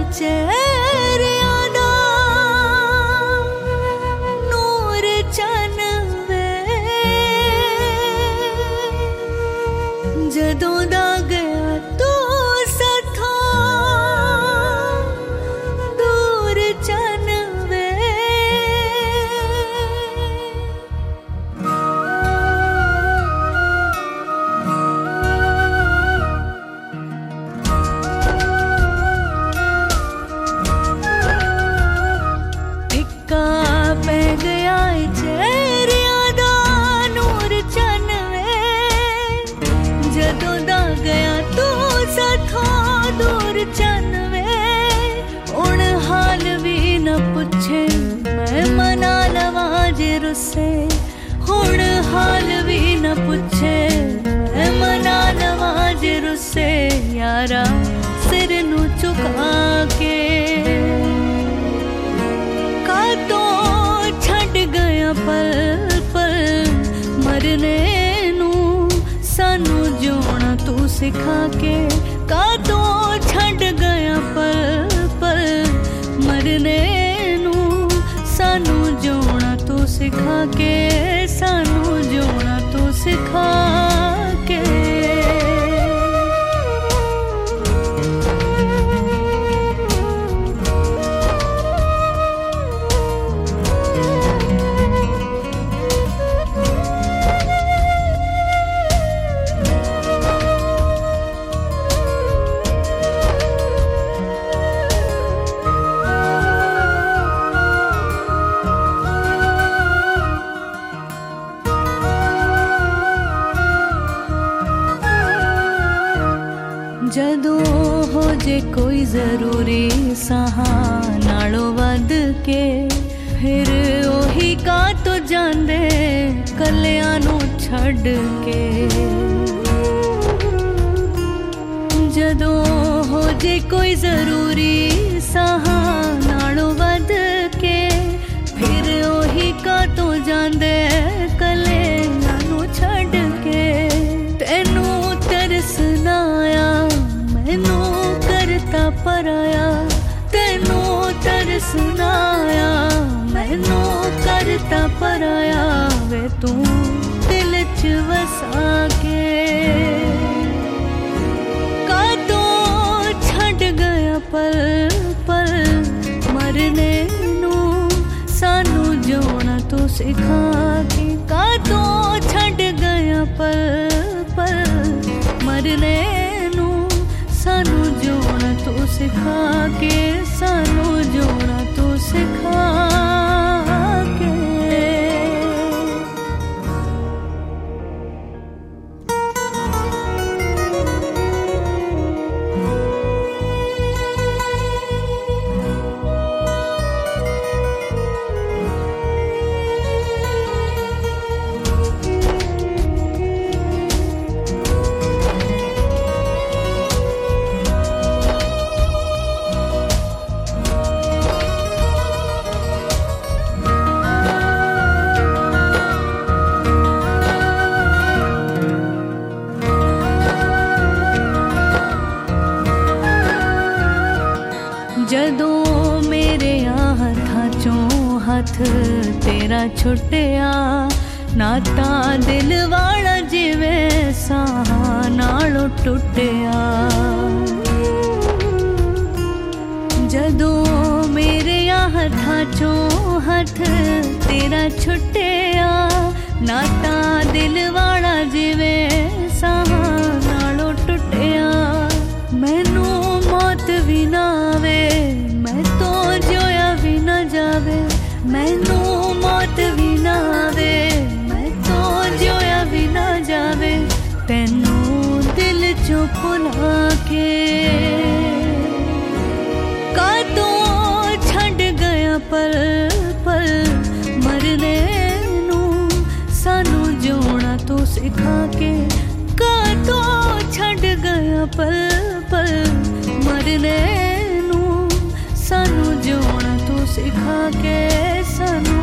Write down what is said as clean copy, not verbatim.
चेहरियां दा नूर चन वे जदों दा गया तू सथा दूर चन वे पै गया चेहरियां दा नूर चन वे जदों दा गया तू सथा दूर चन वे हुण हाल भी न पुछे मैं मना लवां जे रुसे हुण हाल भी न पुछे मैं मना लवां जे रुसे यारा सिर नू झुका के पल पल मरने नू सानू जिउणा तू सिखा के कादों छड़ गया पल पल मरने नू सानू जिउणा तू सिखा के सानू जिउणा तू सिखा के जदों हो जे कोई जरूरी साहा नालों वध के फिर ओही का तो जांदे कलियां नू छड़ के जदों हो जे कोई जरूरी साहा नालों वध के फिर ओही का तो जांदे कलियां नू छड़ के तेनू तरस ना आया मैनू करता पराया तेनू तरस ना आया मैनू करता पराया वे तू दिल च वसा के कादों छड़ गया पल पल मरने नू सानू जिउणा तू सिखा के कादों छड़ गया पल पल मरने सानू जिउणा तू सिखा के सानू जिउणा तू सिखा के जदों मेरे हत्थां चों हथ तेरा छुट्टिया नाता दिल वाला जिवें साह नालों टुटिया जदों मेरे हत्थां चों हथ तेरा छुट्टिया नाता दिल वाला जिवें साह नालों टुटिया मैनू मौत भी ना आवे मैं तो जोया भी ना जावे मैनू मौत भी ना आवे मैं तो जोया भी ना जावे तैनू दिल चों भुला के कादों छड़ गया पल पल मरने नू सानू जिउणा तू सिखा के कादों छड़ गया पल पल मरने नू सानू जिउणा तू सिखा के सानू